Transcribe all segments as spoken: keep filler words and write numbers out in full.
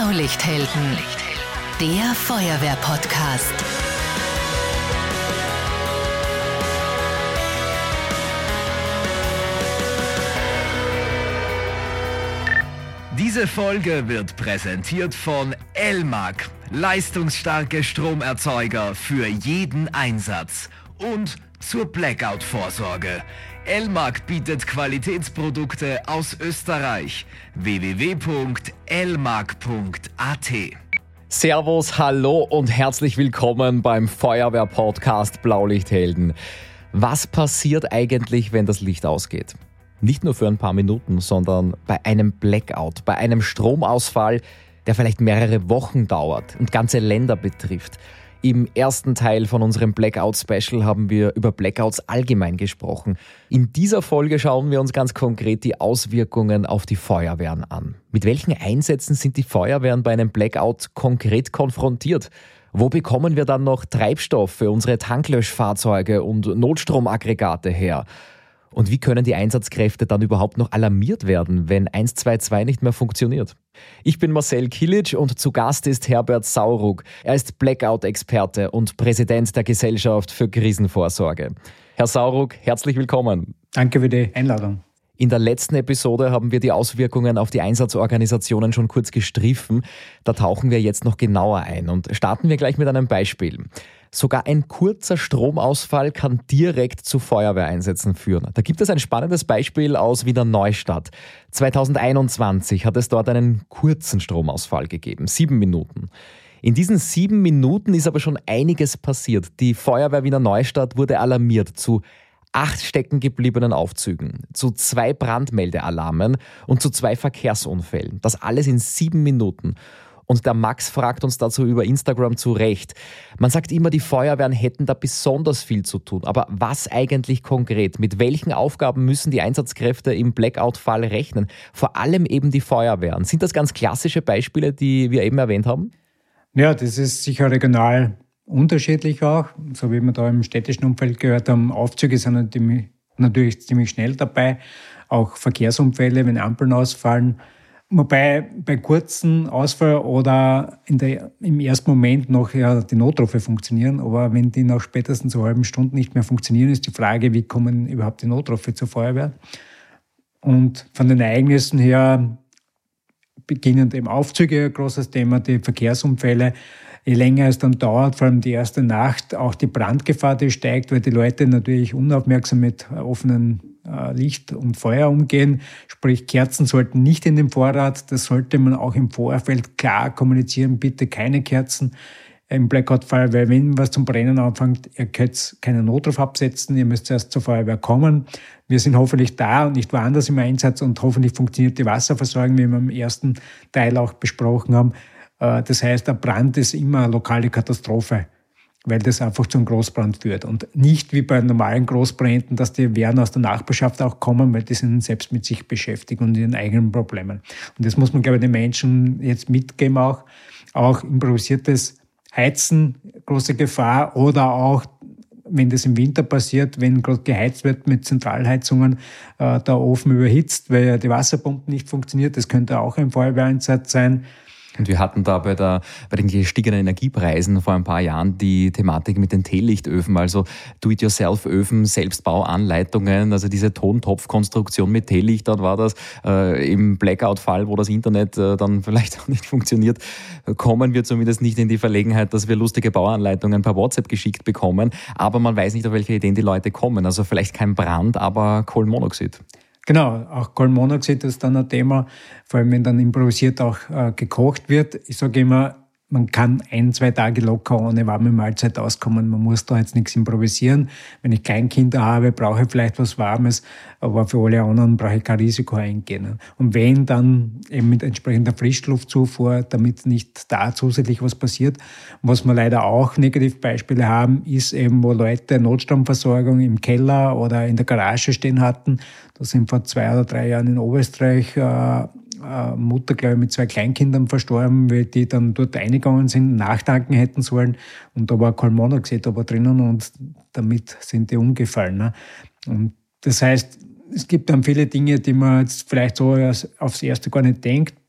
Blaulichthelden, der Feuerwehr-Podcast. Diese Folge wird präsentiert von Elmag, leistungsstarke Stromerzeuger für jeden Einsatz und zur Blackout-Vorsorge. Elmag bietet Qualitätsprodukte aus Österreich. w w w punkt elmag punkt a t. Servus, hallo und herzlich willkommen beim Feuerwehr-Podcast Blaulichthelden. Was passiert eigentlich, wenn das Licht ausgeht? Nicht nur für ein paar Minuten, sondern bei einem Blackout, bei einem Stromausfall, der vielleicht mehrere Wochen dauert und ganze Länder betrifft. Im ersten Teil von unserem Blackout-Special haben wir über Blackouts allgemein gesprochen. In dieser Folge schauen wir uns ganz konkret die Auswirkungen auf die Feuerwehren an. Mit welchen Einsätzen sind die Feuerwehren bei einem Blackout konkret konfrontiert? Wo bekommen wir dann noch Treibstoff für unsere Tanklöschfahrzeuge und Notstromaggregate her? Und wie können die Einsatzkräfte dann überhaupt noch alarmiert werden, wenn eins zwei zwei nicht mehr funktioniert? Ich bin Marcel Kilic und zu Gast ist Herbert Sauruck. Er ist Blackout-Experte und Präsident der Gesellschaft für Krisenvorsorge. Herr Sauruck, herzlich willkommen. Danke für die Einladung. In der letzten Episode haben wir die Auswirkungen auf die Einsatzorganisationen schon kurz gestriffen. Da tauchen wir jetzt noch genauer ein und starten wir gleich mit einem Beispiel. Sogar ein kurzer Stromausfall kann direkt zu Feuerwehreinsätzen führen. Da gibt es ein spannendes Beispiel aus Wiener Neustadt. zweitausendeinundzwanzig hat es dort einen kurzen Stromausfall gegeben, sieben Minuten. In diesen sieben Minuten ist aber schon einiges passiert. Die Feuerwehr Wiener Neustadt wurde alarmiert zu acht stecken gebliebenen Aufzügen, zu zwei Brandmeldealarmen und zu zwei Verkehrsunfällen. Das alles in sieben Minuten. Und der Max fragt uns dazu über Instagram zu Recht. Man sagt immer, die Feuerwehren hätten da besonders viel zu tun. Aber was eigentlich konkret? Mit welchen Aufgaben müssen die Einsatzkräfte im Blackout-Fall rechnen? Vor allem eben die Feuerwehren. Sind das ganz klassische Beispiele, die wir eben erwähnt haben? Ja, das ist sicher regional unterschiedlich auch. So wie wir da im städtischen Umfeld gehört haben, Aufzüge sind natürlich ziemlich schnell dabei. Auch Verkehrsunfälle, wenn Ampeln ausfallen. Wobei bei kurzen Ausfall oder in der, im ersten Moment noch ja, die Notrufe funktionieren, aber wenn die nach spätestens einer halben Stunde nicht mehr funktionieren, ist die Frage, wie kommen überhaupt die Notrufe zur Feuerwehr? Und von den Ereignissen her beginnend eben Aufzüge, ein großes Thema, die Verkehrsunfälle. Je länger es dann dauert, vor allem die erste Nacht, auch die Brandgefahr, die steigt, weil die Leute natürlich unaufmerksam mit offenen Licht und Feuer umgehen. Sprich, Kerzen sollten nicht in den Vorrat. Das sollte man auch im Vorfeld klar kommunizieren. Bitte keine Kerzen im Blackout-Fall, weil wenn was zum Brennen anfängt, ihr könnt keinen Notruf absetzen. Ihr müsst erst zur Feuerwehr kommen. Wir sind hoffentlich da und nicht woanders im Einsatz und hoffentlich funktioniert die Wasserversorgung, wie wir im ersten Teil auch besprochen haben. Das heißt, ein Brand ist immer eine lokale Katastrophe, weil das einfach zu einem Großbrand führt. Und nicht wie bei normalen Großbränden, dass die Wehren aus der Nachbarschaft auch kommen, weil die sind selbst mit sich beschäftigt und ihren eigenen Problemen. Und das muss man, glaube ich, den Menschen jetzt mitgeben auch. Auch improvisiertes Heizen, große Gefahr. Oder auch, wenn das im Winter passiert, wenn gerade geheizt wird mit Zentralheizungen, äh, der Ofen überhitzt, weil ja die Wasserpumpe nicht funktioniert. Das könnte auch ein Feuerwehreinsatz sein. Und wir hatten da bei, der, bei den gestiegenen Energiepreisen vor ein paar Jahren die Thematik mit den Teelichtöfen, also Do-it-yourself-Öfen, Selbstbauanleitungen, also diese Tontopfkonstruktion mit Teelichtern war das. Äh, Im Blackout-Fall, wo das Internet äh, dann vielleicht auch nicht funktioniert, kommen wir zumindest nicht in die Verlegenheit, dass wir lustige Bauanleitungen per WhatsApp geschickt bekommen. Aber man weiß nicht, auf welche Ideen die Leute kommen. Also vielleicht kein Brand, aber Kohlenmonoxid. Genau, auch Kohlenmonoxid ist dann ein Thema, vor allem wenn dann improvisiert auch äh, gekocht wird. Ich sage immer, man kann ein, zwei Tage locker ohne warme Mahlzeit auskommen. Man muss da jetzt nichts improvisieren. Wenn ich Kleinkinder habe, brauche ich vielleicht was Warmes, aber für alle anderen brauche ich kein Risiko eingehen. Und wenn, dann eben mit entsprechender Frischluftzufuhr, damit nicht da zusätzlich was passiert. Was wir leider auch Negativbeispiele haben, ist eben, wo Leute Notstromversorgung im Keller oder in der Garage stehen hatten. Da sind vor zwei oder drei Jahren in Oberösterreich äh, Mutter, glaube ich, mit zwei Kleinkindern verstorben, weil die dann dort eingegangen sind, nachtanken hätten sollen. Und da war Kohlenmonoxid aber drinnen und damit sind die umgefallen. Ne? Und das heißt, es gibt dann viele Dinge, die man jetzt vielleicht so aufs Erste gar nicht denkt.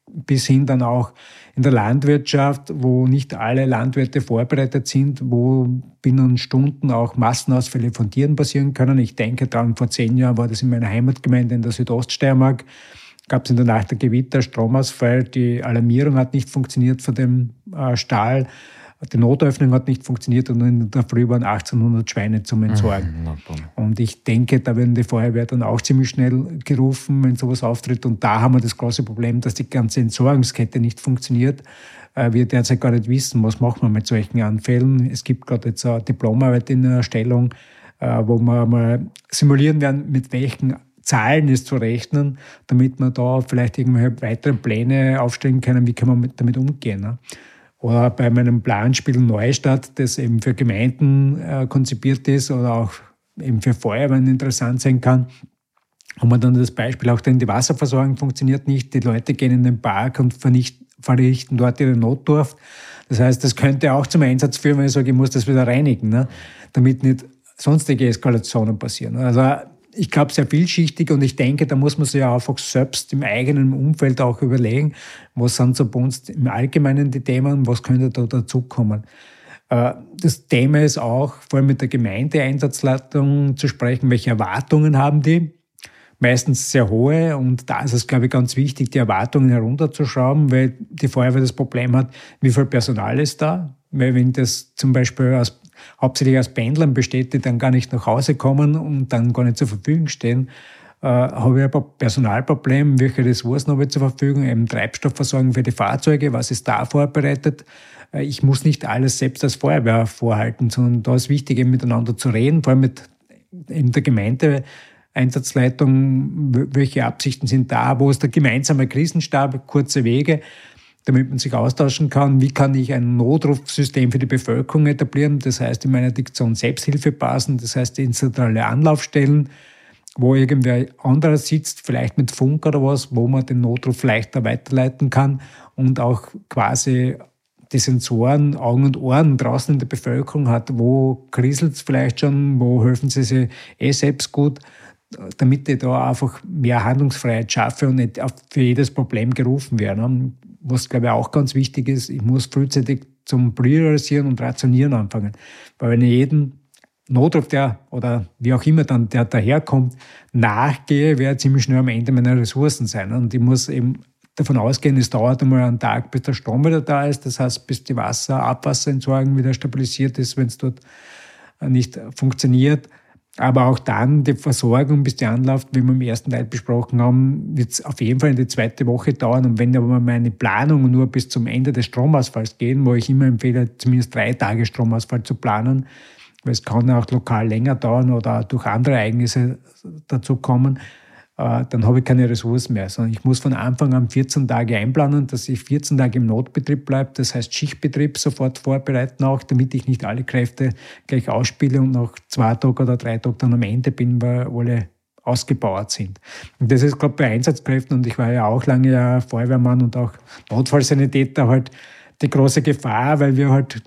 bis hin dann auch in der Landwirtschaft, wo nicht alle Landwirte vorbereitet sind, wo binnen Stunden auch Massenausfälle von Tieren passieren können. Ich denke daran, vor zehn Jahren war das in meiner Heimatgemeinde in der Südoststeiermark, gab es in der Nacht der Gewitter Stromausfall, die Alarmierung hat nicht funktioniert von dem äh, Stall, die Notöffnung hat nicht funktioniert und in der Früh waren achtzehnhundert Schweine zum Entsorgen. Mhm, und ich denke, da werden die Feuerwehr dann auch ziemlich schnell gerufen, wenn sowas auftritt. Und da haben wir das große Problem, dass die ganze Entsorgungskette nicht funktioniert. Wir derzeit gar nicht wissen, was machen wir mit solchen Anfällen. Es gibt gerade jetzt eine Diplomarbeit in Erstellung, wo wir mal simulieren werden, mit welchen Zahlen ist zu rechnen, damit wir da vielleicht irgendwelche weiteren Pläne aufstellen können, wie kann man damit umgehen. Oder bei meinem Planspiel Neustadt, das eben für Gemeinden äh, konzipiert ist oder auch eben für Feuerwehren interessant sein kann, haben wir dann das Beispiel, auch denn die Wasserversorgung funktioniert nicht. Die Leute gehen in den Park und vernichten, verrichten dort ihre Notdurft. Das heißt, das könnte auch zum Einsatz führen, wenn ich sage, ich muss das wieder reinigen, ne? Damit nicht sonstige Eskalationen passieren. Also ich glaube, sehr vielschichtig und ich denke, da muss man sich ja einfach selbst im eigenen Umfeld auch überlegen, was sind so bei uns im Allgemeinen die Themen, was könnte da dazukommen. Das Thema ist auch, vor allem mit der Gemeindeeinsatzleitung zu sprechen, welche Erwartungen haben die? Meistens sehr hohe und da ist es, glaube ich, ganz wichtig, die Erwartungen herunterzuschrauben, weil die Feuerwehr das Problem hat, wie viel Personal ist da? Weil wenn das zum Beispiel aus hauptsächlich aus Pendlern besteht, die dann gar nicht nach Hause kommen und dann gar nicht zur Verfügung stehen, äh, habe ich ein Personalproblem. Welche Ressourcen habe ich zur Verfügung? Eben Treibstoffversorgung für die Fahrzeuge. Was ist da vorbereitet? Äh, ich muss nicht alles selbst als Feuerwehr vorhalten, sondern da ist wichtig, eben miteinander zu reden, vor allem mit eben der Gemeindeeinsatzleitung. Welche Absichten sind da? Wo ist der gemeinsame Krisenstab? Kurze Wege, damit man sich austauschen kann. Wie kann ich ein Notrufsystem für die Bevölkerung etablieren? Das heißt in meiner Diktion Selbsthilfebasen, das heißt dezentrale Anlaufstellen, wo irgendwer anderer sitzt, vielleicht mit Funk oder was, wo man den Notruf leichter weiterleiten kann und auch quasi die Sensoren, Augen und Ohren draußen in der Bevölkerung hat. Wo kriselt es vielleicht schon, wo helfen sie sich eh selbst gut, damit ich da einfach mehr Handlungsfreiheit schaffe und nicht für jedes Problem gerufen werde. Was, glaube ich, auch ganz wichtig ist, ich muss frühzeitig zum Priorisieren und Rationieren anfangen. Weil wenn ich jeden Notruf, der oder wie auch immer dann der daherkommt, nachgehe, werde ich ziemlich schnell am Ende meiner Ressourcen sein. Und ich muss eben davon ausgehen, es dauert einmal einen Tag, bis der Strom wieder da ist. Das heißt, bis die Wasser, Abwasserentsorgung wieder stabilisiert ist, wenn es dort nicht funktioniert. Aber auch dann die Versorgung, bis die anläuft, wie wir im ersten Teil besprochen haben, wird es auf jeden Fall in die zweite Woche dauern. Und wenn aber meine Planungen nur bis zum Ende des Stromausfalls gehen, wo ich immer empfehle, zumindest drei Tage Stromausfall zu planen, weil es kann auch lokal länger dauern oder durch andere Ereignisse dazu kommen, dann habe ich keine Ressourcen mehr, sondern ich muss von Anfang an vierzehn Tage einplanen, dass ich vierzehn Tage im Notbetrieb bleibe, das heißt Schichtbetrieb sofort vorbereiten auch, damit ich nicht alle Kräfte gleich ausspiele und nach zwei Tagen oder drei Tagen dann am Ende bin, weil alle ausgebaut sind. Und das ist gerade bei Einsatzkräften, und ich war ja auch lange ja Feuerwehrmann und auch Notfallsanitäter, halt die große Gefahr, weil wir halt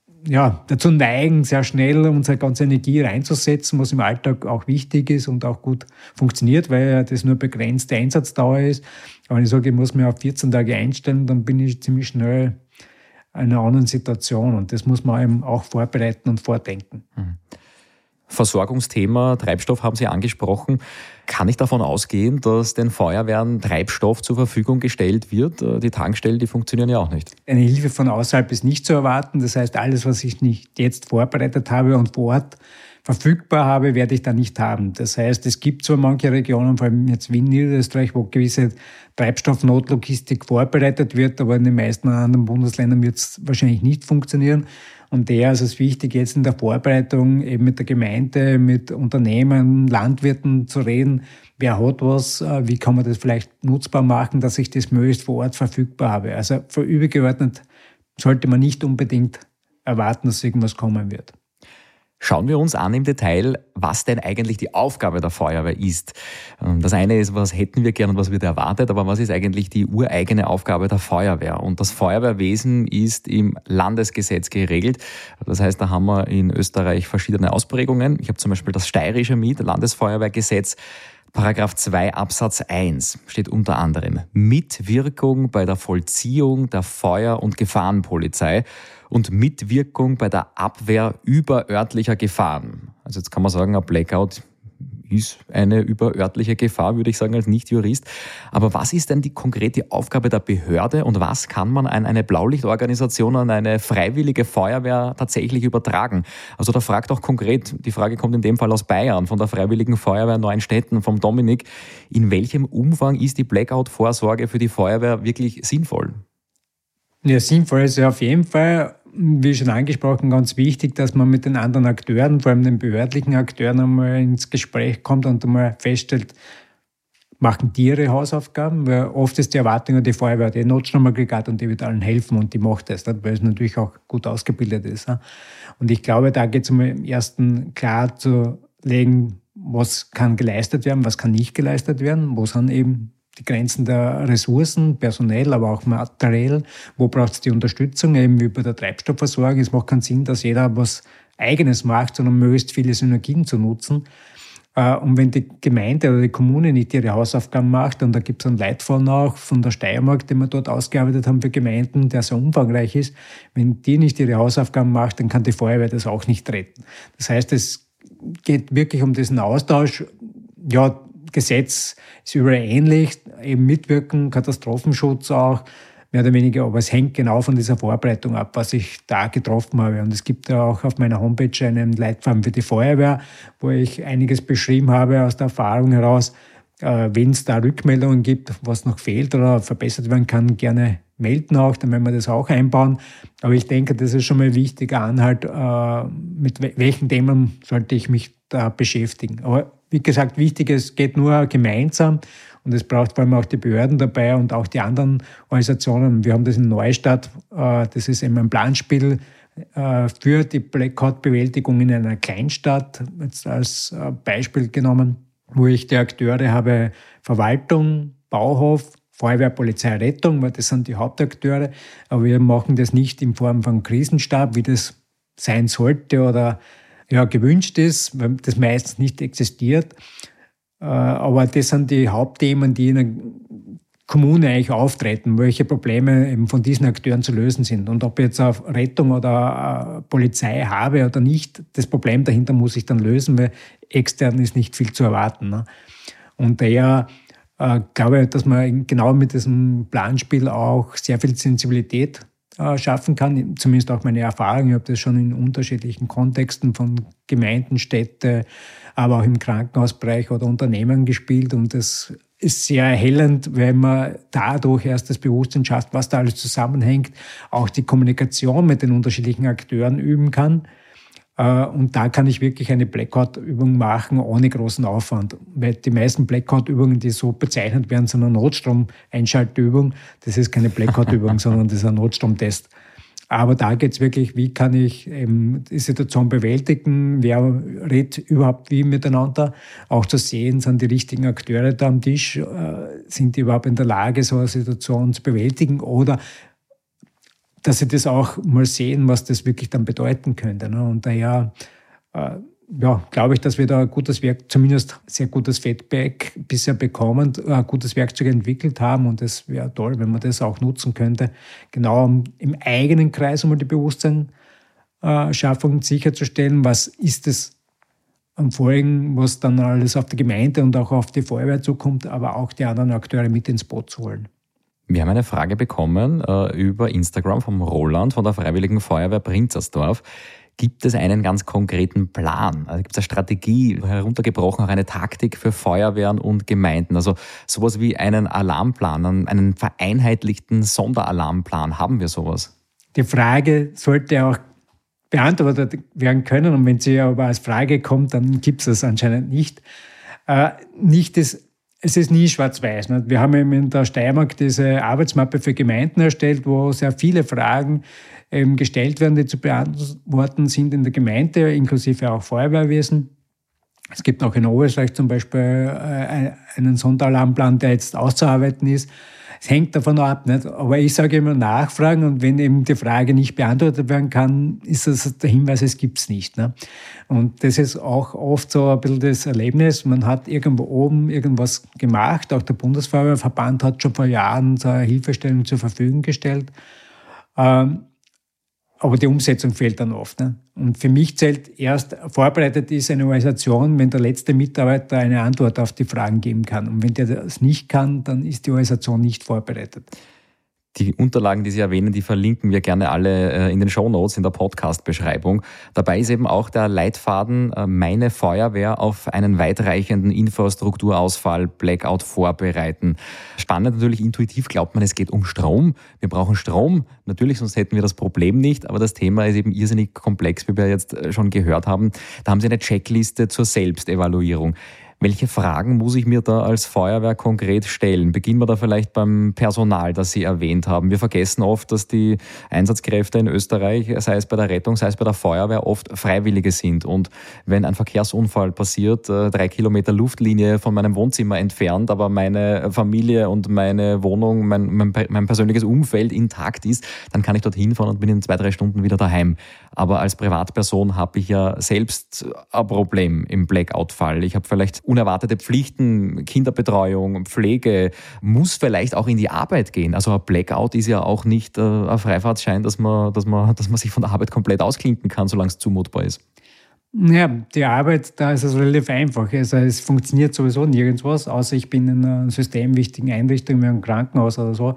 ja, dazu neigen, sehr schnell unsere ganze Energie reinzusetzen, was im Alltag auch wichtig ist und auch gut funktioniert, weil ja das nur begrenzte Einsatzdauer ist. Aber wenn ich sage, ich muss mich auf vierzehn Tage einstellen, dann bin ich ziemlich schnell in einer anderen Situation. Und das muss man eben auch vorbereiten und vordenken. Mhm. Versorgungsthema, Treibstoff haben Sie angesprochen. Kann ich davon ausgehen, dass den Feuerwehren Treibstoff zur Verfügung gestellt wird? Die Tankstellen, die funktionieren ja auch nicht. Eine Hilfe von außerhalb ist nicht zu erwarten. Das heißt, alles, was ich nicht jetzt vorbereitet habe und vor Ort verfügbar habe, werde ich da nicht haben. Das heißt, es gibt zwar manche Regionen, vor allem jetzt Wien, Niederösterreich, wo gewisse Treibstoffnotlogistik vorbereitet wird, aber in den meisten anderen Bundesländern wird es wahrscheinlich nicht funktionieren. Und daher ist es wichtig, jetzt in der Vorbereitung eben mit der Gemeinde, mit Unternehmen, Landwirten zu reden. Wer hat was? Wie kann man das vielleicht nutzbar machen, dass ich das möglichst vor Ort verfügbar habe? Also für übergeordnet sollte man nicht unbedingt erwarten, dass irgendwas kommen wird. Schauen wir uns an im Detail, was denn eigentlich die Aufgabe der Feuerwehr ist. Das eine ist, was hätten wir gern und was wird erwartet, aber was ist eigentlich die ureigene Aufgabe der Feuerwehr? Und das Feuerwehrwesen ist im Landesgesetz geregelt. Das heißt, da haben wir in Österreich verschiedene Ausprägungen. Ich habe zum Beispiel das steirische mit, Landesfeuerwehrgesetz. Paragraph zwei Absatz eins steht unter anderem Mitwirkung bei der Vollziehung der Feuer- und Gefahrenpolizei und Mitwirkung bei der Abwehr überörtlicher Gefahren. Also jetzt kann man sagen, ein Blackout ist eine überörtliche Gefahr, würde ich sagen, als Nicht-Jurist. Aber was ist denn die konkrete Aufgabe der Behörde und was kann man an eine Blaulichtorganisation, an eine freiwillige Feuerwehr tatsächlich übertragen? Also da fragt auch konkret, die Frage kommt in dem Fall aus Bayern, von der Freiwilligen Feuerwehr Neuenstetten, vom Dominik. In welchem Umfang ist die Blackout-Vorsorge für die Feuerwehr wirklich sinnvoll? Ja, sinnvoll ist ja auf jeden Fall, wie schon angesprochen, ganz wichtig, dass man mit den anderen Akteuren, vor allem den behördlichen Akteuren, einmal ins Gespräch kommt und einmal feststellt, machen die ihre Hausaufgaben? Weil oft ist die Erwartung, die Feuerwehr hat eh Notstromaggregat und die wird allen helfen und die macht das, weil es natürlich auch gut ausgebildet ist. Und ich glaube, da geht es um im ersten klar zu legen, was kann geleistet werden, was kann nicht geleistet werden, wo sind eben die Grenzen der Ressourcen, personell, aber auch materiell. Wo braucht es die Unterstützung, eben wie bei der Treibstoffversorgung? Es macht keinen Sinn, dass jeder was Eigenes macht, sondern möglichst viele Synergien zu nutzen. Und wenn die Gemeinde oder die Kommune nicht ihre Hausaufgaben macht, und da gibt es einen Leitfaden auch von der Steiermark, den wir dort ausgearbeitet haben für Gemeinden, der sehr umfangreich ist, wenn die nicht ihre Hausaufgaben macht, dann kann die Feuerwehr das auch nicht retten. Das heißt, es geht wirklich um diesen Austausch. Ja, Gesetz ist überall ähnlich, eben Mitwirken, Katastrophenschutz auch, mehr oder weniger, aber es hängt genau von dieser Vorbereitung ab, was ich da getroffen habe. Und es gibt ja auch auf meiner Homepage einen Leitfaden für die Feuerwehr, wo ich einiges beschrieben habe aus der Erfahrung heraus. Äh, wenn es da Rückmeldungen gibt, was noch fehlt oder verbessert werden kann, gerne melden auch, dann werden wir das auch einbauen. Aber ich denke, das ist schon mal ein wichtiger Anhalt, äh, mit welchen Themen sollte ich mich da beschäftigen. Aber wie gesagt, wichtig, es geht nur gemeinsam und es braucht vor allem auch die Behörden dabei und auch die anderen Organisationen. Wir haben das in Neustadt, äh, das ist eben ein Planspiel äh, für die Blackout-Bewältigung in einer Kleinstadt, jetzt als äh, Beispiel genommen, wo ich die Akteure habe, Verwaltung, Bauhof, Feuerwehr, Polizei, Rettung, weil das sind die Hauptakteure. Aber wir machen das nicht in Form von Krisenstab, wie das sein sollte oder ja, gewünscht ist, weil das meistens nicht existiert. Aber das sind die Hauptthemen, die in der Kommune eigentlich auftreten, welche Probleme eben von diesen Akteuren zu lösen sind. Und ob ich jetzt auf Rettung oder Polizei habe oder nicht, das Problem dahinter muss ich dann lösen, weil extern ist nicht viel zu erwarten. Und daher äh, glaube ich, dass man genau mit diesem Planspiel auch sehr viel Sensibilität schaffen kann, zumindest auch meine Erfahrung. Ich habe das schon in unterschiedlichen Kontexten von Gemeinden, Städte, aber auch im Krankenhausbereich oder Unternehmen gespielt. Und das ist sehr erhellend, wenn man dadurch erst das Bewusstsein schafft, was da alles zusammenhängt, auch die Kommunikation mit den unterschiedlichen Akteuren üben kann. Und da kann ich wirklich eine Blackout-Übung machen, ohne großen Aufwand. Weil die meisten Blackout-Übungen, die so bezeichnet werden, sind eine Notstrom-Einschaltübung. Das ist keine Blackout-Übung, sondern das ist ein Notstromtest. Aber da geht es wirklich, wie kann ich eben die Situation bewältigen, wer redet überhaupt wie miteinander. Auch zu sehen, sind die richtigen Akteure da am Tisch, sind die überhaupt in der Lage, so eine Situation zu bewältigen oder dass sie das auch mal sehen, was das wirklich dann bedeuten könnte. Und daher äh, ja, glaube ich, dass wir da ein gutes Werk, zumindest sehr gutes Feedback bisher bekommen, ein gutes Werkzeug entwickelt haben. Und das wäre toll, wenn man das auch nutzen könnte, genau um im eigenen Kreis um die Bewusstseinsschaffung sicherzustellen. Was ist es am Folgen, was dann alles auf die Gemeinde und auch auf die Feuerwehr zukommt, aber auch die anderen Akteure mit ins Boot zu holen. Wir haben eine Frage bekommen äh, über Instagram vom Roland von der Freiwilligen Feuerwehr Prinzersdorf. Gibt es einen ganz konkreten Plan? Also gibt es eine Strategie, heruntergebrochen auch eine Taktik für Feuerwehren und Gemeinden? Also sowas wie einen Alarmplan, einen vereinheitlichten Sonderalarmplan. Haben wir sowas? Die Frage sollte auch beantwortet werden können. Und wenn sie aber als Frage kommt, dann gibt es das anscheinend nicht. Äh, nicht das Es ist nie schwarz-weiß. Wir haben eben in der Steiermark diese Arbeitsmappe für Gemeinden erstellt, wo sehr viele Fragen eben gestellt werden, die zu beantworten sind in der Gemeinde, inklusive auch Feuerwehrwesen. Es gibt auch in Oberösterreich zum Beispiel äh, einen Sonderalarmplan, der jetzt auszuarbeiten ist. Es hängt davon ab, nicht? Aber ich sage immer nachfragen, und wenn eben die Frage nicht beantwortet werden kann, ist das der Hinweis, es gibt es nicht. Ne? Und das ist auch oft so ein bisschen das Erlebnis. Man hat irgendwo oben irgendwas gemacht. Auch der Bundesfeuerwehrverband hat schon vor Jahren so eine Hilfestellung zur Verfügung gestellt. Ähm, Aber die Umsetzung fehlt dann oft. Ne? Und für mich zählt erst, vorbereitet ist eine Organisation, wenn der letzte Mitarbeiter eine Antwort auf die Fragen geben kann. Und wenn der das nicht kann, dann ist die Organisation nicht vorbereitet. Die Unterlagen, die Sie erwähnen, die verlinken wir gerne alle in den Shownotes, in der Podcast-Beschreibung. Dabei ist eben auch der Leitfaden Meine Feuerwehr auf einen weitreichenden Infrastrukturausfall, Blackout vorbereiten. Spannend natürlich, intuitiv glaubt man, es geht um Strom. Wir brauchen Strom, natürlich, sonst hätten wir das Problem nicht. Aber das Thema ist eben irrsinnig komplex, wie wir jetzt schon gehört haben. Da haben Sie eine Checkliste zur Selbstevaluierung. Welche Fragen muss ich mir da als Feuerwehr konkret stellen? Beginnen wir da vielleicht beim Personal, das Sie erwähnt haben. Wir vergessen oft, dass die Einsatzkräfte in Österreich, sei es bei der Rettung, sei es bei der Feuerwehr, oft Freiwillige sind. Und wenn ein Verkehrsunfall passiert, drei Kilometer Luftlinie von meinem Wohnzimmer entfernt, aber meine Familie und meine Wohnung, mein, mein, mein persönliches Umfeld intakt ist, dann kann ich dorthin fahren und bin in zwei, drei Stunden wieder daheim. Aber als Privatperson habe ich ja selbst ein Problem im Blackout-Fall. Ich habe vielleicht unerwartete Pflichten, Kinderbetreuung, Pflege, muss vielleicht auch in die Arbeit gehen. Also ein Blackout ist ja auch nicht äh, ein Freifahrtschein, dass man, dass man, dass man sich von der Arbeit komplett ausklinken kann, solange es zumutbar ist. Ja, die Arbeit, da ist es relativ einfach. Also es funktioniert sowieso nirgendwas, außer ich bin in einer systemwichtigen Einrichtung wie einem Krankenhaus oder so.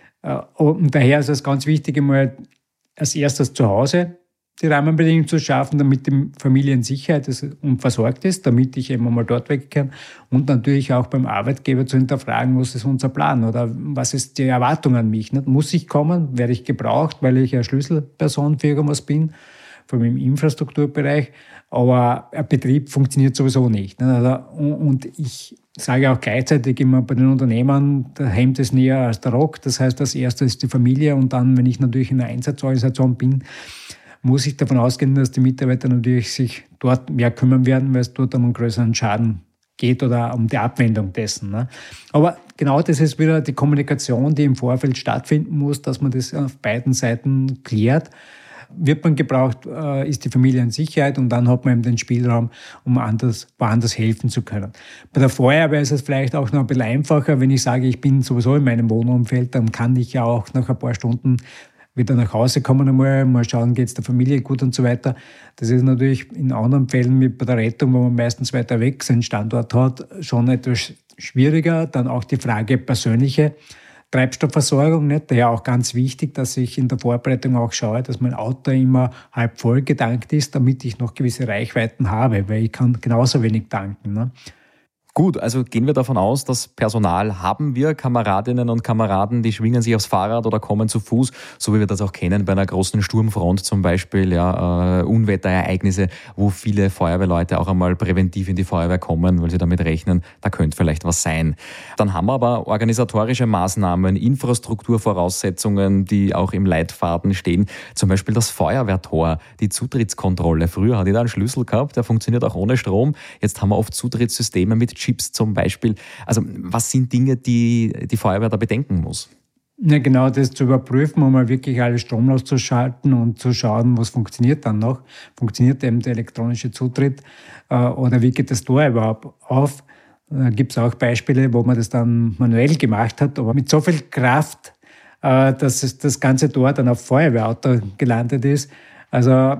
Und daher ist es ganz wichtig, einmal als erstes zu Hause die Rahmenbedingungen zu schaffen, damit die Familie in Sicherheit ist und versorgt ist, damit ich eben mal dort weg kann. Und natürlich auch beim Arbeitgeber zu hinterfragen, was ist unser Plan oder was ist die Erwartung an mich. Nicht? Muss ich kommen? Werde ich gebraucht, weil ich eine Schlüsselperson für irgendwas bin, vor allem im Infrastrukturbereich. Aber ein Betrieb funktioniert sowieso nicht. Und ich sage auch gleichzeitig immer bei den Unternehmern, der Hemd ist näher als der Rock. Das heißt, das erste ist die Familie und dann, wenn ich natürlich in einer Einsatzorganisation bin, muss ich davon ausgehen, dass die Mitarbeiter natürlich sich dort mehr kümmern werden, weil es dort um einen größeren Schaden geht oder um die Abwendung dessen. Ne? Aber genau das ist wieder die Kommunikation, die im Vorfeld stattfinden muss, dass man das auf beiden Seiten klärt. Wird man gebraucht, ist die Familie in Sicherheit und dann hat man eben den Spielraum, um anders, woanders helfen zu können. Bei der Feuerwehr ist es vielleicht auch noch ein bisschen einfacher, wenn ich sage, ich bin sowieso in meinem Wohnumfeld, dann kann ich ja auch nach ein paar Stunden wieder nach Hause kommen einmal, mal schauen, geht es der Familie gut und so weiter. Das ist natürlich in anderen Fällen wie bei der Rettung, wo man meistens weiter weg seinen Standort hat, schon etwas schwieriger. Dann auch die Frage persönliche Treibstoffversorgung, nicht? Daher auch ganz wichtig, dass ich in der Vorbereitung auch schaue, dass mein Auto immer halb voll getankt ist, damit ich noch gewisse Reichweiten habe, weil ich kann genauso wenig tanken. Ne? Gut, also gehen wir davon aus, dass Personal haben wir, Kameradinnen und Kameraden, die schwingen sich aufs Fahrrad oder kommen zu Fuß, so wie wir das auch kennen bei einer großen Sturmfront zum Beispiel, ja, äh, Unwetterereignisse, wo viele Feuerwehrleute auch einmal präventiv in die Feuerwehr kommen, weil sie damit rechnen, da könnte vielleicht was sein. Dann haben wir aber organisatorische Maßnahmen, Infrastrukturvoraussetzungen, die auch im Leitfaden stehen, zum Beispiel das Feuerwehrtor, die Zutrittskontrolle. Früher hatte ich da einen Schlüssel gehabt, der funktioniert auch ohne Strom. Jetzt haben wir oft Zutrittssysteme mit Chips zum Beispiel. Also was sind Dinge, die die Feuerwehr da bedenken muss? Ja, genau, das zu überprüfen, um mal wirklich alles stromlos zu schalten und zu schauen, was funktioniert dann noch. Funktioniert eben der elektronische Zutritt äh, oder wie geht das Tor überhaupt auf? Da gibt es auch Beispiele, wo man das dann manuell gemacht hat, aber mit so viel Kraft, äh, dass es das ganze Tor dann auf Feuerwehrauto gelandet ist. Also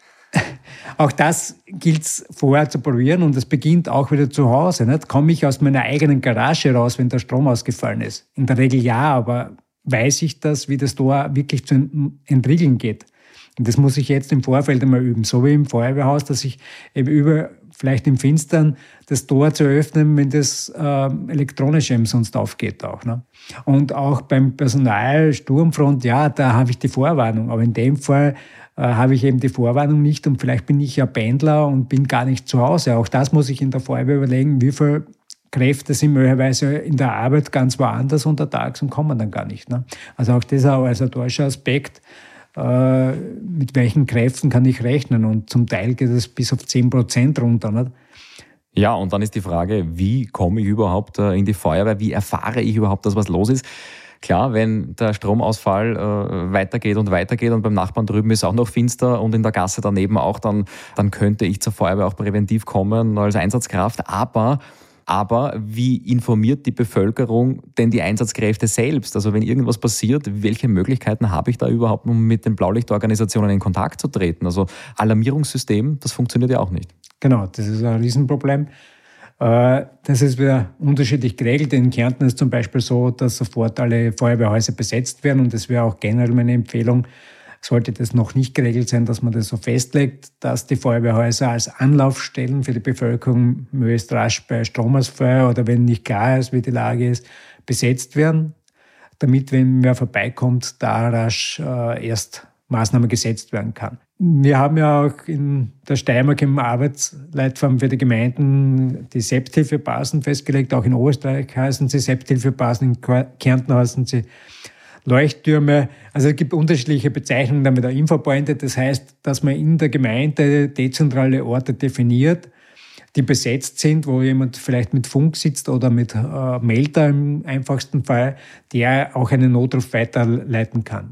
auch das gilt es vorher zu probieren und es beginnt auch wieder zu Hause. Nicht? Komme ich aus meiner eigenen Garage raus, wenn der Strom ausgefallen ist? In der Regel ja, aber weiß ich das, wie das Tor wirklich zu entriegeln geht? Und das muss ich jetzt im Vorfeld einmal üben, so wie im Feuerwehrhaus, dass ich eben über, vielleicht im Finstern, das Tor zu öffnen, wenn das äh, elektronisch eben sonst aufgeht auch. Ne? Und auch beim Personal, Sturmfront, ja, da habe ich die Vorwarnung, aber in dem Fall habe ich eben die Vorwarnung nicht und vielleicht bin ich ja Pendler und bin gar nicht zu Hause. Auch das muss ich in der Feuerwehr überlegen, wie viele Kräfte sind möglicherweise in der Arbeit ganz woanders untertags und kommen dann gar nicht. Ne? Also auch das ist ein organisatorischer Aspekt, äh, mit welchen Kräften kann ich rechnen und zum Teil geht es bis auf zehn Prozent runter. Nicht? Ja, und dann ist die Frage, wie komme ich überhaupt in die Feuerwehr? Wie erfahre ich überhaupt, dass was los ist? Klar, wenn der Stromausfall äh, weitergeht und weitergeht und beim Nachbarn drüben ist auch noch finster und in der Gasse daneben auch, dann, dann könnte ich zur Feuerwehr auch präventiv kommen als Einsatzkraft. Aber, aber wie informiert die Bevölkerung denn die Einsatzkräfte selbst? Also wenn irgendwas passiert, welche Möglichkeiten habe ich da überhaupt, um mit den Blaulichtorganisationen in Kontakt zu treten? Also Alarmierungssystem, das funktioniert ja auch nicht. Genau, das ist ein Riesenproblem. Das ist wieder unterschiedlich geregelt. In Kärnten ist es zum Beispiel so, dass sofort alle Feuerwehrhäuser besetzt werden und das wäre auch generell meine Empfehlung, sollte das noch nicht geregelt sein, dass man das so festlegt, dass die Feuerwehrhäuser als Anlaufstellen für die Bevölkerung möglichst rasch bei Stromausfall oder wenn nicht klar ist, wie die Lage ist, besetzt werden, damit, wenn wer vorbeikommt, da rasch äh, erst Maßnahme gesetzt werden kann. Wir haben ja auch in der Steiermark im Arbeitsleitfaden für die Gemeinden die Selbsthilfebasen festgelegt. Auch in Oberösterreich heißen sie Selbsthilfebasen, in Kärnten heißen sie Leuchttürme. Also es gibt unterschiedliche Bezeichnungen dann mit der Infopointe. Das heißt, dass man in der Gemeinde dezentrale Orte definiert, die besetzt sind, wo jemand vielleicht mit Funk sitzt oder mit äh, Melder im einfachsten Fall, der auch einen Notruf weiterleiten kann.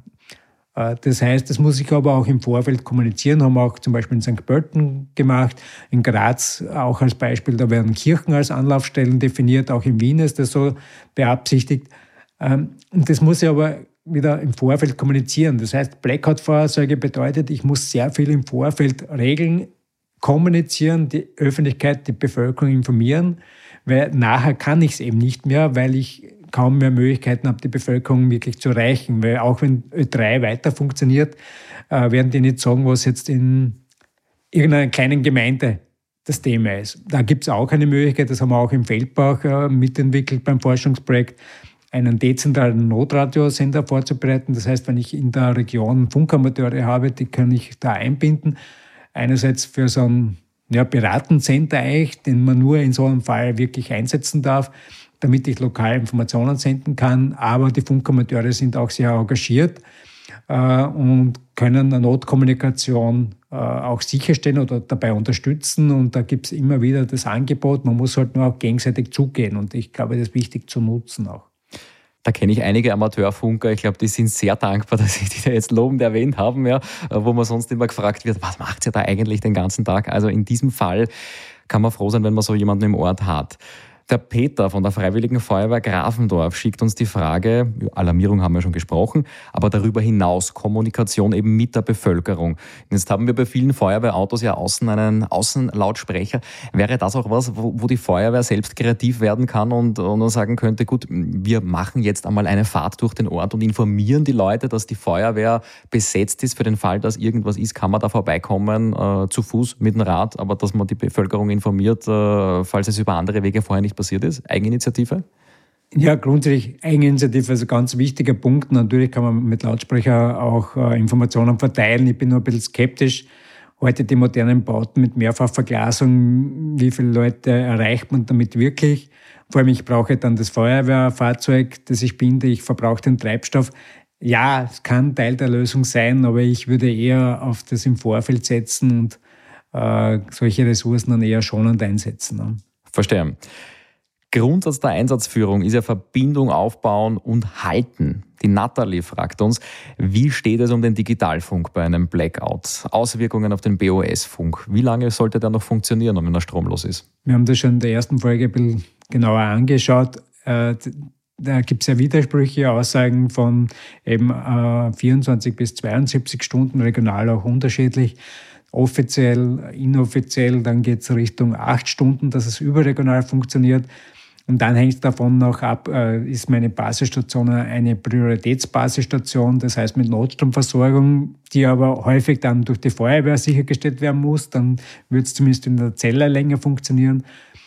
Das heißt, das muss ich aber auch im Vorfeld kommunizieren, haben wir auch zum Beispiel in Sankt Pölten gemacht, in Graz auch als Beispiel, da werden Kirchen als Anlaufstellen definiert, auch in Wien ist das so beabsichtigt. Und das muss ich aber wieder im Vorfeld kommunizieren. Das heißt, Blackout-Vorsorge bedeutet, ich muss sehr viel im Vorfeld regeln, kommunizieren, die Öffentlichkeit, die Bevölkerung informieren, weil nachher kann ich es eben nicht mehr, weil ich kaum mehr Möglichkeiten habe, die Bevölkerung wirklich zu erreichen. Weil auch wenn Ö drei weiter funktioniert, äh, werden die nicht sagen, was jetzt in irgendeiner kleinen Gemeinde das Thema ist. Da gibt es auch eine Möglichkeit, das haben wir auch im Feldbach äh, mitentwickelt beim Forschungsprojekt, einen dezentralen Notradiosender vorzubereiten. Das heißt, wenn ich in der Region Funkamateure habe, die kann ich da einbinden. Einerseits für so ein ja, Beratensender eigentlich, den man nur in so einem Fall wirklich einsetzen darf, damit ich lokal Informationen senden kann. Aber die Funkamateure sind auch sehr engagiert äh, und können eine Notkommunikation äh, auch sicherstellen oder dabei unterstützen. Und da gibt es immer wieder das Angebot. Man muss halt nur auch gegenseitig zugehen. Und ich glaube, das ist wichtig zu nutzen auch. Da kenne ich einige Amateurfunker, ich glaube, die sind sehr dankbar, dass ich die da jetzt lobend erwähnt haben, ja, wo man sonst immer gefragt wird, was macht ihr da eigentlich den ganzen Tag? Also in diesem Fall kann man froh sein, wenn man so jemanden im Ort hat. Der Peter von der Freiwilligen Feuerwehr Grafendorf schickt uns die Frage, Alarmierung haben wir schon gesprochen, aber darüber hinaus Kommunikation eben mit der Bevölkerung. Jetzt haben wir bei vielen Feuerwehrautos ja außen einen Außenlautsprecher. Wäre das auch was, wo, wo die Feuerwehr selbst kreativ werden kann und, und sagen könnte, gut, wir machen jetzt einmal eine Fahrt durch den Ort und informieren die Leute, dass die Feuerwehr besetzt ist. Für den Fall, dass irgendwas ist, kann man da vorbeikommen, äh, zu Fuß, mit dem Rad, aber dass man die Bevölkerung informiert, äh, falls es über andere Wege vorher nicht passiert ist? Eigeninitiative? Ja, grundsätzlich Eigeninitiative ist ein ganz wichtiger Punkt. Natürlich kann man mit Lautsprecher auch äh, Informationen verteilen. Ich bin nur ein bisschen skeptisch. Heute die modernen Bauten mit Mehrfachverglasung, wie viele Leute erreicht man damit wirklich? Vor allem, ich brauche dann das Feuerwehrfahrzeug, das ich binde, ich verbrauche den Treibstoff. Ja, es kann Teil der Lösung sein, aber ich würde eher auf das im Vorfeld setzen und äh, solche Ressourcen dann eher schonend einsetzen. Ne? Verstehe. Grundsatz der Einsatzführung ist ja Verbindung aufbauen und halten. Die Natalie fragt uns, wie steht es um den Digitalfunk bei einem Blackout? Auswirkungen auf den B O S-Funk. Wie lange sollte der noch funktionieren, wenn er stromlos ist? Wir haben das schon in der ersten Folge ein bisschen genauer angeschaut. Da gibt es ja widersprüchliche Aussagen von eben vierundzwanzig bis zweiundsiebzig Stunden, regional auch unterschiedlich. Offiziell, inoffiziell, dann geht es Richtung acht Stunden, dass es überregional funktioniert. Und dann hängt es davon noch ab, ist meine Basisstation eine Prioritätsbasisstation, das heißt mit Notstromversorgung, die aber häufig dann durch die Feuerwehr sichergestellt werden muss. Dann wird es zumindest in der Zelle länger funktionieren.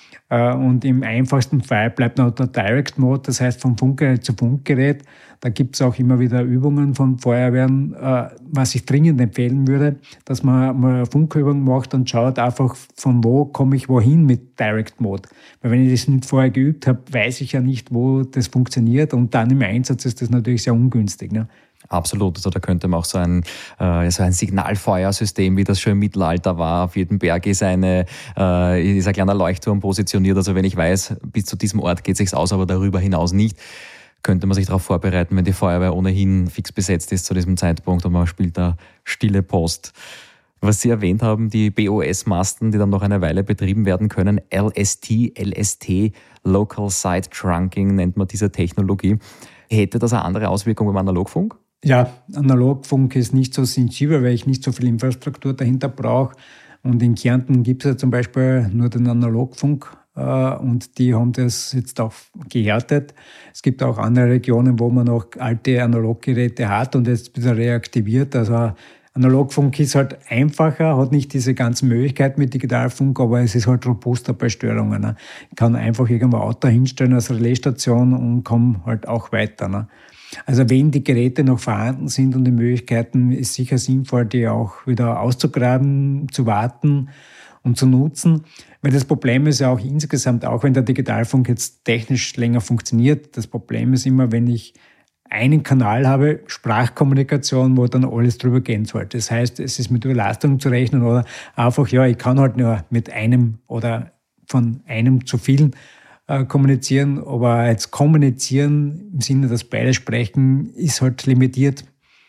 Und im einfachsten Fall bleibt noch der Direct Mode, das heißt vom Funkgerät zu Funkgerät. Da gibt es auch immer wieder Übungen von Feuerwehren, was ich dringend empfehlen würde, dass man mal eine Funkübung macht und schaut einfach, von wo komme ich wohin mit Direct Mode. Weil wenn ich das nicht vorher geübt habe, weiß ich ja nicht, wo das funktioniert und dann im Einsatz ist das natürlich sehr ungünstig. Ne? Absolut, also da könnte man auch so ein, äh, so ein Signalfeuersystem, wie das schon im Mittelalter war, auf jedem Berg ist, eine, äh, ist ein kleiner Leuchtturm positioniert, also wenn ich weiß, bis zu diesem Ort geht es sich aus, aber darüber hinaus nicht, könnte man sich darauf vorbereiten, wenn die Feuerwehr ohnehin fix besetzt ist zu diesem Zeitpunkt und man spielt da stille Post. Was Sie erwähnt haben, die B O S-Masten, die dann noch eine Weile betrieben werden können, L S T, L S T, Local Site Trunking nennt man diese Technologie. Hätte das eine andere Auswirkung beim Analogfunk? Ja, Analogfunk ist nicht so sensibel, weil ich nicht so viel Infrastruktur dahinter brauche. Und in Kärnten gibt es ja zum Beispiel nur den Analogfunk äh, und die haben das jetzt auch gehärtet. Es gibt auch andere Regionen, wo man noch alte Analoggeräte hat und jetzt wieder reaktiviert. Also Analogfunk ist halt einfacher, hat nicht diese ganzen Möglichkeiten mit Digitalfunk, aber es ist halt robuster bei Störungen. Ne? Ich kann einfach irgendwo ein Auto hinstellen als Relaisstation und komme halt auch weiter. Ne? Also wenn die Geräte noch vorhanden sind und die Möglichkeiten, ist sicher sinnvoll, die auch wieder auszugraben, zu warten und zu nutzen. Weil das Problem ist ja auch insgesamt, auch wenn der Digitalfunk jetzt technisch länger funktioniert, das Problem ist immer, wenn ich einen Kanal habe, Sprachkommunikation, wo dann alles drüber gehen sollte. Das heißt, es ist mit Überlastung zu rechnen oder einfach, ja, ich kann halt nur mit einem oder von einem zu vielen kommunizieren, aber jetzt kommunizieren im Sinne, dass beide sprechen, ist halt limitiert.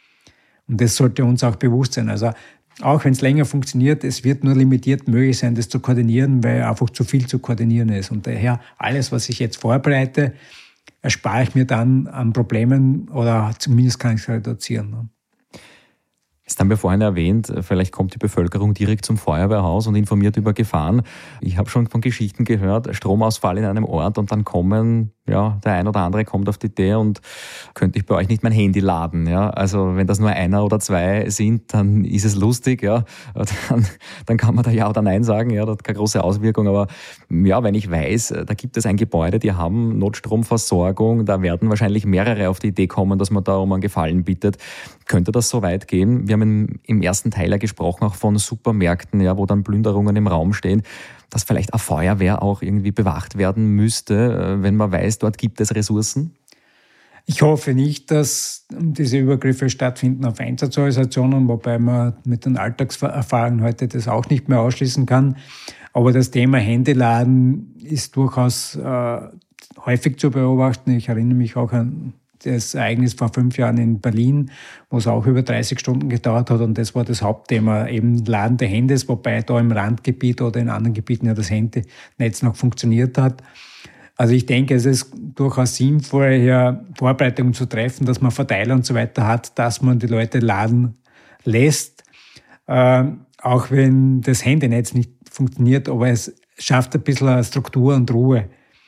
Und das sollte uns auch bewusst sein. Also auch wenn es länger funktioniert, es wird nur limitiert möglich sein, das zu koordinieren, weil einfach zu viel zu koordinieren ist. Und daher alles, was ich jetzt vorbereite, erspare ich mir dann an Problemen oder zumindest kann ich es reduzieren. Jetzt haben wir vorhin erwähnt, vielleicht kommt die Bevölkerung direkt zum Feuerwehrhaus und informiert über Gefahren. Ich habe schon von Geschichten gehört, Stromausfall in einem Ort und dann kommen, ja, der ein oder andere kommt auf die Idee und könnte ich bei euch nicht mein Handy laden, ja. Also wenn das nur einer oder zwei sind, dann ist es lustig, ja. Dann, dann kann man da ja oder nein sagen, ja, das hat keine große Auswirkung. Aber ja, wenn ich weiß, da gibt es ein Gebäude, die haben Notstromversorgung, da werden wahrscheinlich mehrere auf die Idee kommen, dass man da um einen Gefallen bittet. Könnte das so weit gehen? Wir haben im, im ersten Teil ja gesprochen auch von Supermärkten, ja, wo dann Plünderungen im Raum stehen, dass vielleicht eine Feuerwehr auch irgendwie bewacht werden müsste, wenn man weiß, dort gibt es Ressourcen? Ich hoffe nicht, dass diese Übergriffe stattfinden auf Einsatzorganisationen, wobei man mit den Alltagserfahrungen heute das auch nicht mehr ausschließen kann. Aber das Thema Handyladen ist durchaus äh, häufig zu beobachten. Ich erinnere mich auch an das Ereignis vor fünf Jahren in Berlin, wo es auch über dreißig Stunden gedauert hat. Und das war das Hauptthema, eben Laden der Handys, wobei da im Randgebiet oder in anderen Gebieten ja das Handynetz noch funktioniert hat. Also ich denke, es ist durchaus sinnvoll, hier Vorbereitungen zu treffen, dass man Verteiler und so weiter hat, dass man die Leute laden lässt. Äh, auch wenn das Handynetz nicht funktioniert, aber es schafft ein bisschen Struktur und Ruhe.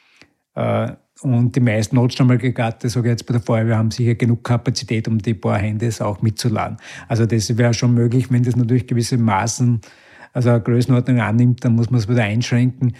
Äh, Und die meisten Notstromaggregate, sage ich jetzt bei der Feuerwehr, haben sicher genug Kapazität, um die paar Handys auch mitzuladen. Also das wäre schon möglich, wenn das natürlich gewisse Maßen, also eine Größenordnung annimmt, dann muss man es wieder einschränken.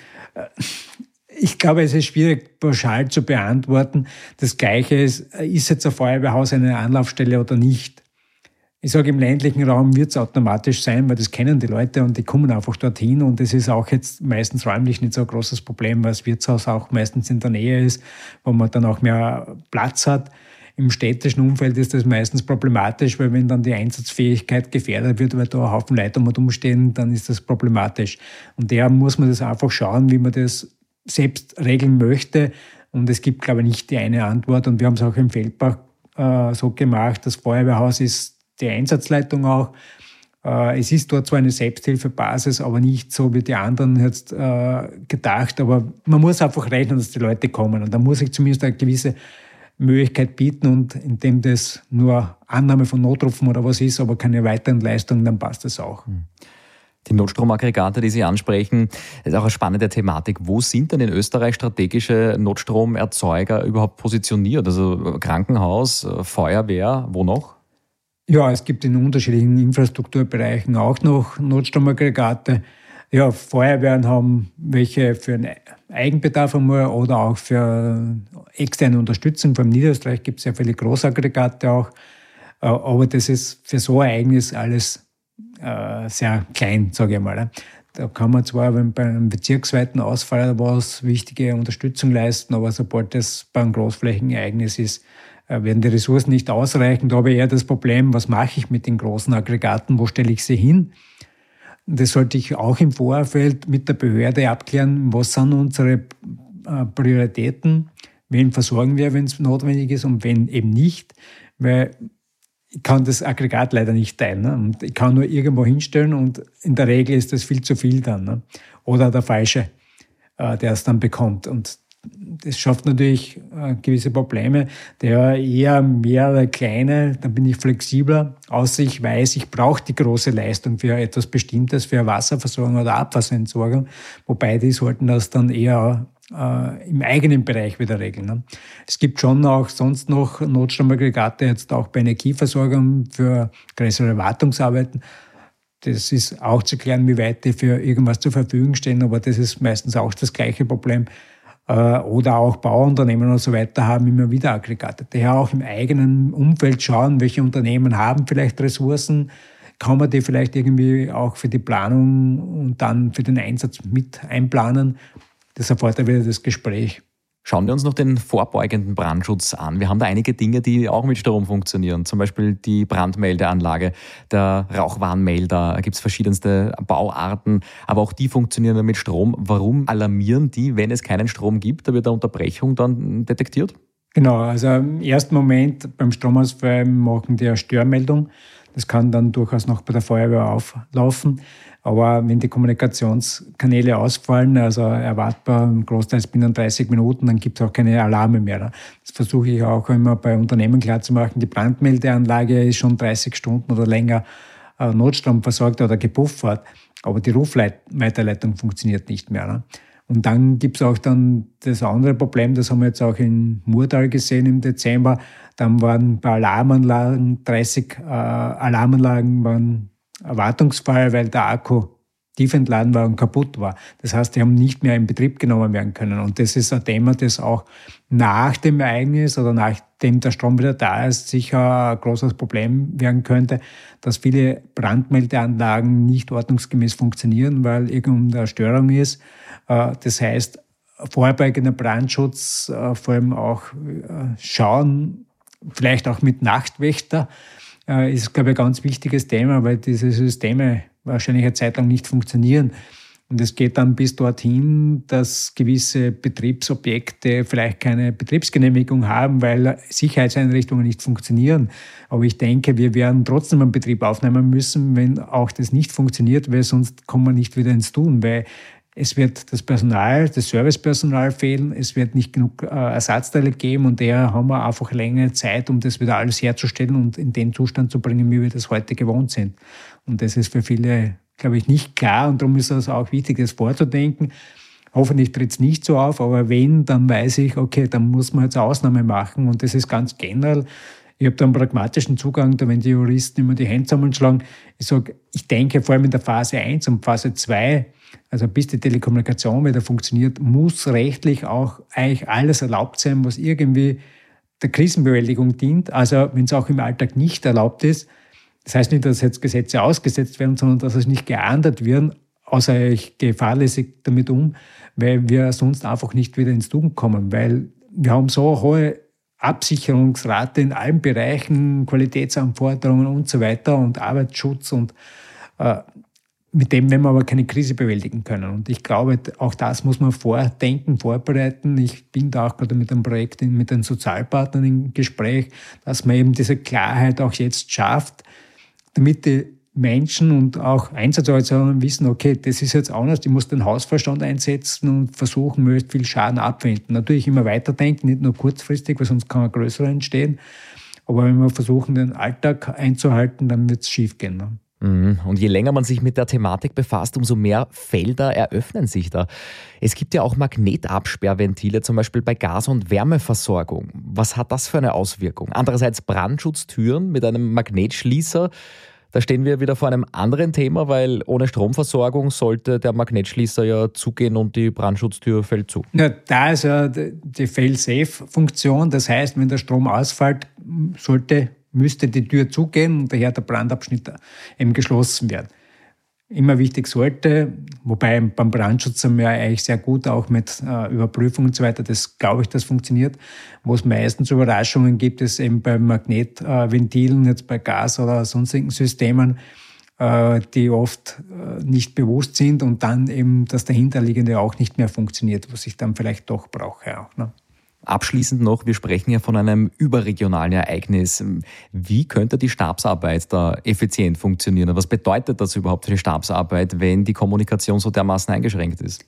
Ich glaube, es ist schwierig, pauschal zu beantworten. Das Gleiche ist, ist jetzt ein Feuerwehrhaus eine Anlaufstelle oder nicht? Ich sage, im ländlichen Raum wird es automatisch sein, weil das kennen die Leute und die kommen einfach dorthin und es ist auch jetzt meistens räumlich nicht so ein großes Problem, weil das Wirtshaus auch meistens in der Nähe ist, wo man dann auch mehr Platz hat. Im städtischen Umfeld ist das meistens problematisch, weil wenn dann die Einsatzfähigkeit gefährdet wird, weil da ein Haufen Leute um und umstehen, dann ist das problematisch. Und daher muss man das einfach schauen, wie man das selbst regeln möchte. Und es gibt, glaube ich, nicht die eine Antwort. Und wir haben es auch im Feldbach äh, so gemacht, das Feuerwehrhaus ist die Einsatzleitung auch. Es ist dort zwar eine Selbsthilfebasis, aber nicht so wie die anderen jetzt äh, gedacht. Aber man muss einfach rechnen, dass die Leute kommen. Und da muss ich zumindest eine gewisse Möglichkeit bieten. Und indem das nur Annahme von Notrufen oder was ist, aber keine weiteren Leistungen, dann passt das auch. Die Notstromaggregate, die Sie ansprechen, ist auch eine spannende Thematik. Wo sind denn in Österreich strategische Notstromerzeuger überhaupt positioniert? Also Krankenhaus, Feuerwehr, wo noch? Ja, es gibt in unterschiedlichen Infrastrukturbereichen auch noch Notstromaggregate. Ja, Feuerwehren haben welche für einen Eigenbedarf einmal oder auch für externe Unterstützung. Vor allem in Niederösterreich gibt es ja viele Großaggregate auch. Aber das ist für so ein Ereignis alles äh, sehr klein, sage ich mal. Da kann man zwar bei einem bezirksweiten Ausfall was wichtige Unterstützung leisten, aber sobald das bei einem Großflächenereignis ist, werden die Ressourcen nicht ausreichen. Da habe ich eher das Problem, was mache ich mit den großen Aggregaten, wo stelle ich sie hin? Das sollte ich auch im Vorfeld mit der Behörde abklären, was sind unsere Prioritäten, wen versorgen wir, wenn es notwendig ist und wen eben nicht, weil ich kann das Aggregat leider nicht teilen. Ne? Und ich kann nur irgendwo hinstellen und in der Regel ist das viel zu viel dann. Ne? Oder der Falsche, äh, der es dann bekommt. Und das schafft natürlich äh, gewisse Probleme. Der eher mehrere kleine, dann bin ich flexibler, außer ich weiß, ich brauche die große Leistung für etwas Bestimmtes, für Wasserversorgung oder Abwasserentsorgung. Wobei die sollten das dann eher äh, im eigenen Bereich wieder regeln. Ne? Es gibt schon auch sonst noch Notstromaggregate, jetzt auch bei Energieversorgung für größere Wartungsarbeiten. Das ist auch zu klären, wie weit die für irgendwas zur Verfügung stehen, aber das ist meistens auch das gleiche Problem. Oder auch Bauunternehmen und so weiter haben immer wieder Aggregate. Daher auch im eigenen Umfeld schauen, welche Unternehmen haben vielleicht Ressourcen, kann man die vielleicht irgendwie auch für die Planung und dann für den Einsatz mit einplanen. Das erfordert wieder das Gespräch. Schauen wir uns noch den vorbeugenden Brandschutz an. Wir haben da einige Dinge, die auch mit Strom funktionieren. Zum Beispiel die Brandmeldeanlage, der Rauchwarnmelder. Da gibt es verschiedenste Bauarten, aber auch die funktionieren mit Strom. Warum alarmieren die, wenn es keinen Strom gibt? Da wird eine Unterbrechung dann detektiert? Genau, also im ersten Moment beim Stromausfall machen die eine Störmeldung. Das kann dann durchaus noch bei der Feuerwehr auflaufen. Aber wenn die Kommunikationskanäle ausfallen, also erwartbar großteils binnen dreißig Minuten, dann gibt es auch keine Alarme mehr. Das versuche ich auch immer bei Unternehmen klarzumachen. Die Brandmeldeanlage ist schon dreißig Stunden oder länger Notstrom versorgt oder gepuffert, aber die Rufweiterleitung funktioniert nicht mehr. Und dann gibt es auch dann das andere Problem, das haben wir jetzt auch in Murtal gesehen im Dezember. Dann waren bei Alarmanlagen, dreißig äh, Alarmanlagen waren Wartungsfall, weil der Akku tief entladen war und kaputt war. Das heißt, die haben nicht mehr in Betrieb genommen werden können. Und das ist ein Thema, das auch nach dem Ereignis oder nachdem der Strom wieder da ist, sicher ein großes Problem werden könnte, dass viele Brandmeldeanlagen nicht ordnungsgemäß funktionieren, weil irgendeine Störung ist. Das heißt, vorbeugender Brandschutz, vor allem auch schauen, vielleicht auch mit Nachtwächter, ist, glaube ich, ein ganz wichtiges Thema, weil diese Systeme wahrscheinlich eine Zeit lang nicht funktionieren. Und es geht dann bis dorthin, dass gewisse Betriebsobjekte vielleicht keine Betriebsgenehmigung haben, weil Sicherheitseinrichtungen nicht funktionieren. Aber ich denke, wir werden trotzdem einen Betrieb aufnehmen müssen, wenn auch das nicht funktioniert, weil sonst kommen wir nicht wieder ins Tun, weil es wird das Personal, das Servicepersonal fehlen, es wird nicht genug äh, Ersatzteile geben und daher haben wir einfach längere Zeit, um das wieder alles herzustellen und in den Zustand zu bringen, wie wir das heute gewohnt sind. Und das ist für viele, glaube ich, nicht klar und darum ist es auch wichtig, das vorzudenken. Hoffentlich tritt es nicht so auf, aber wenn, dann weiß ich, okay, dann muss man jetzt eine Ausnahme machen und das ist ganz generell. Ich habe da einen pragmatischen Zugang, da wenn die Juristen immer die Hände zusammenschlagen. Ich sage, ich denke vor allem in der Phase eins und Phase zwei, also bis die Telekommunikation wieder funktioniert, muss rechtlich auch eigentlich alles erlaubt sein, was irgendwie der Krisenbewältigung dient. Also wenn es auch im Alltag nicht erlaubt ist, das heißt nicht, dass jetzt Gesetze ausgesetzt werden, sondern dass es nicht geahndet werden, außer ich gehe fahrlässig damit um, weil wir sonst einfach nicht wieder ins Tun kommen, weil wir haben so hohe Absicherungsrate in allen Bereichen, Qualitätsanforderungen und so weiter und Arbeitsschutz und äh, mit dem werden wir aber keine Krise bewältigen können. Und ich glaube, auch das muss man vordenken, vorbereiten. Ich bin da auch gerade mit einem Projekt mit den Sozialpartnern im Gespräch, dass man eben diese Klarheit auch jetzt schafft, damit die Menschen und auch Einsatzorganisationen wissen, okay, das ist jetzt anders, ich muss den Hausverstand einsetzen und versuchen, möglichst viel Schaden abwenden. Natürlich immer weiterdenken, nicht nur kurzfristig, weil sonst kann ein größerer entstehen. Aber wenn wir versuchen, den Alltag einzuhalten, dann wird es schief gehen. Ne? Und je länger man sich mit der Thematik befasst, umso mehr Felder eröffnen sich da. Es gibt ja auch Magnetabsperrventile, zum Beispiel bei Gas- und Wärmeversorgung. Was hat das für eine Auswirkung? Andererseits Brandschutztüren mit einem Magnetschließer. Da stehen wir wieder vor einem anderen Thema, weil ohne Stromversorgung sollte der Magnetschließer ja zugehen und die Brandschutztür fällt zu. Ja, da ist ja die Fail-Safe-Funktion. Das heißt, wenn der Strom ausfällt, sollte, müsste die Tür zugehen und daher der Brandabschnitt eben geschlossen werden. immer wichtig sollte, wobei beim Brandschutz sind wir eigentlich sehr gut, auch mit äh, Überprüfung und so weiter, das glaube ich, das funktioniert. Wo es meistens Überraschungen gibt, ist eben bei Magnetventilen, jetzt bei Gas- oder sonstigen Systemen, äh, die oft äh, nicht bewusst sind und dann eben das dahinterliegende auch nicht mehr funktioniert, was ich dann vielleicht doch brauche auch, ne? Abschließend noch, wir sprechen ja von einem überregionalen Ereignis. Wie könnte die Stabsarbeit da effizient funktionieren? Was bedeutet das überhaupt für die Stabsarbeit, wenn die Kommunikation so dermaßen eingeschränkt ist?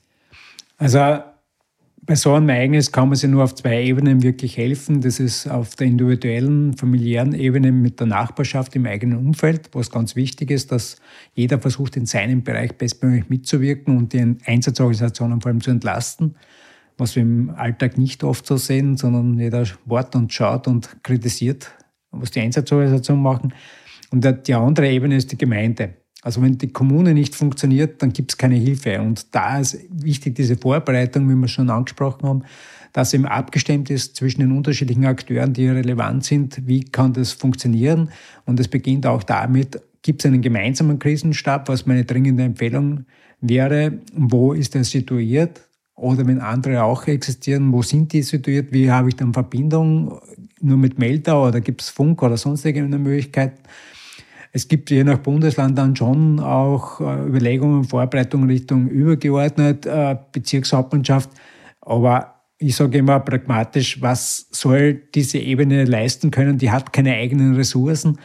Also bei so einem Ereignis kann man sich nur auf zwei Ebenen wirklich helfen. Das ist auf der individuellen, familiären Ebene mit der Nachbarschaft im eigenen Umfeld, wo es ganz wichtig ist, dass jeder versucht, in seinem Bereich bestmöglich mitzuwirken und die Einsatzorganisationen vor allem zu entlasten, was wir im Alltag nicht oft so sehen, sondern jeder wartet und schaut und kritisiert, was die Einsatzorganisationen machen. Und die andere Ebene ist die Gemeinde. Also wenn die Kommune nicht funktioniert, dann gibt es keine Hilfe. Und da ist wichtig diese Vorbereitung, wie wir schon angesprochen haben, dass eben abgestimmt ist zwischen den unterschiedlichen Akteuren, die relevant sind. Wie kann das funktionieren? Und es beginnt auch damit, gibt es einen gemeinsamen Krisenstab, was meine dringende Empfehlung wäre, wo ist er situiert? Oder wenn andere auch existieren, wo sind die situiert? Wie habe ich dann Verbindung? Nur mit Melder oder gibt es Funk oder sonstige Möglichkeiten? Es gibt je nach Bundesland dann schon auch Überlegungen, Vorbereitungen Richtung übergeordnet, Bezirkshauptmannschaft. Aber ich sage immer pragmatisch, was soll diese Ebene leisten können? Die hat keine eigenen Ressourcen.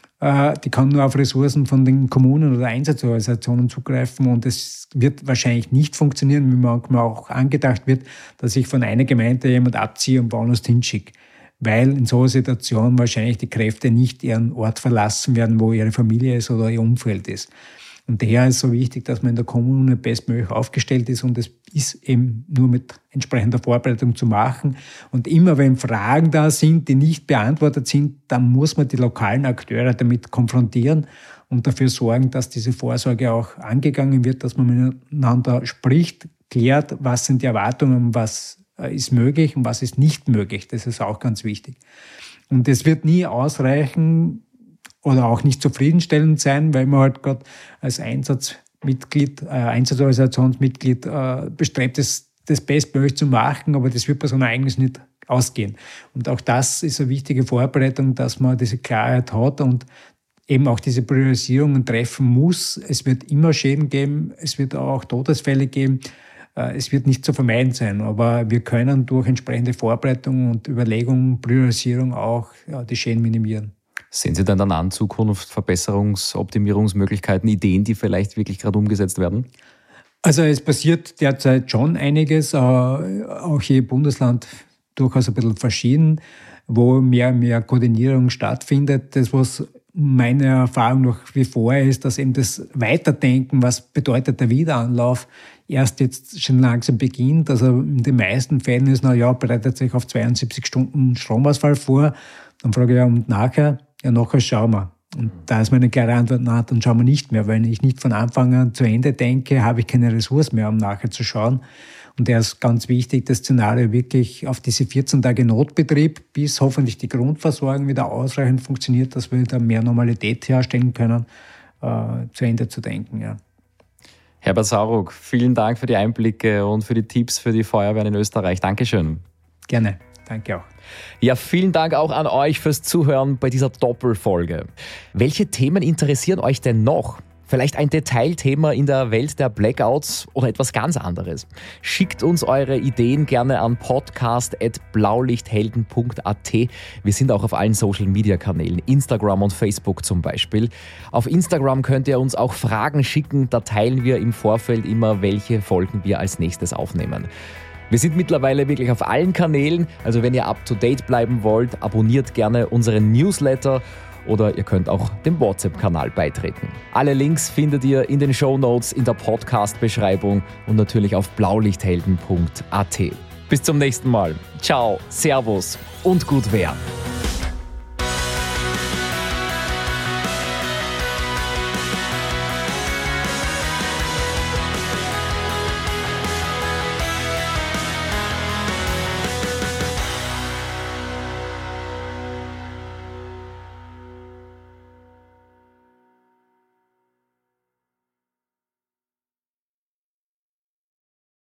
Die kann nur auf Ressourcen von den Kommunen oder Einsatzorganisationen zugreifen und es wird wahrscheinlich nicht funktionieren, wie manchmal auch angedacht wird, dass ich von einer Gemeinde jemand abziehe und woanders hinschicke, weil in so einer Situation wahrscheinlich die Kräfte nicht ihren Ort verlassen werden, wo ihre Familie ist oder ihr Umfeld ist. Und daher ist es so wichtig, dass man in der Kommune bestmöglich aufgestellt ist und es ist eben nur mit entsprechender Vorbereitung zu machen. Und immer wenn Fragen da sind, die nicht beantwortet sind, dann muss man die lokalen Akteure damit konfrontieren und dafür sorgen, dass diese Vorsorge auch angegangen wird, dass man miteinander spricht, klärt, was sind die Erwartungen, was ist möglich und was ist nicht möglich. Das ist auch ganz wichtig. Und es wird nie ausreichen, oder auch nicht zufriedenstellend sein, weil man halt gerade als Einsatzmitglied, äh, Einsatzorganisationsmitglied äh, bestrebt ist, das bestmöglich zu machen, aber das wird bei so einem Ereignis nicht ausgehen. Und auch das ist eine wichtige Vorbereitung, dass man diese Klarheit hat und eben auch diese Priorisierungen treffen muss. Es wird immer Schäden geben, es wird auch Todesfälle geben. Äh, es wird nicht zu vermeiden sein, aber wir können durch entsprechende Vorbereitung und Überlegung, Priorisierung auch ja, die Schäden minimieren. Sehen Sie denn dann an Zukunft Verbesserungs-, Optimierungsmöglichkeiten, Ideen, die vielleicht wirklich gerade umgesetzt werden? Also es passiert derzeit schon einiges, auch je Bundesland durchaus ein bisschen verschieden, wo mehr und mehr Koordinierung stattfindet. Das, was meine Erfahrung noch wie vorher ist, dass eben das Weiterdenken, was bedeutet der Wiederanlauf, erst jetzt schon langsam beginnt. Also in den meisten Fällen ist, na ja, bereitet sich auf zweiundsiebzig Stunden Stromausfall vor. Dann frage ich ja, und nachher? Ja, nachher schauen wir. Und da ist meine klare Antwort, na, dann schauen wir nicht mehr. Wenn ich nicht von Anfang an zu Ende denke, habe ich keine Ressource mehr, um nachher zu schauen. Und da ist ganz wichtig, das Szenario wirklich auf diese vierzehn Tage Notbetrieb, bis hoffentlich die Grundversorgung wieder ausreichend funktioniert, dass wir da mehr Normalität herstellen können, äh, zu Ende zu denken. Ja. Herbert Sauruck, vielen Dank für die Einblicke und für die Tipps für die Feuerwehren in Österreich. Dankeschön. Gerne. Danke auch. Ja, vielen Dank auch an euch fürs Zuhören bei dieser Doppelfolge. Welche Themen interessieren euch denn noch? Vielleicht ein Detailthema in der Welt der Blackouts oder etwas ganz anderes? Schickt uns eure Ideen gerne an podcast at blaulichthelden punkt a t. Wir sind auch auf allen Social-Media-Kanälen, Instagram und Facebook zum Beispiel. Auf Instagram könnt ihr uns auch Fragen schicken, da teilen wir im Vorfeld immer, welche Folgen wir als nächstes aufnehmen. Wir sind mittlerweile wirklich auf allen Kanälen, also wenn ihr up-to-date bleiben wollt, abonniert gerne unseren Newsletter oder ihr könnt auch dem WhatsApp-Kanal beitreten. Alle Links findet ihr in den Shownotes, in der Podcast-Beschreibung und natürlich auf blaulichthelden punkt a t. Bis zum nächsten Mal. Ciao, Servus und gut Wehr.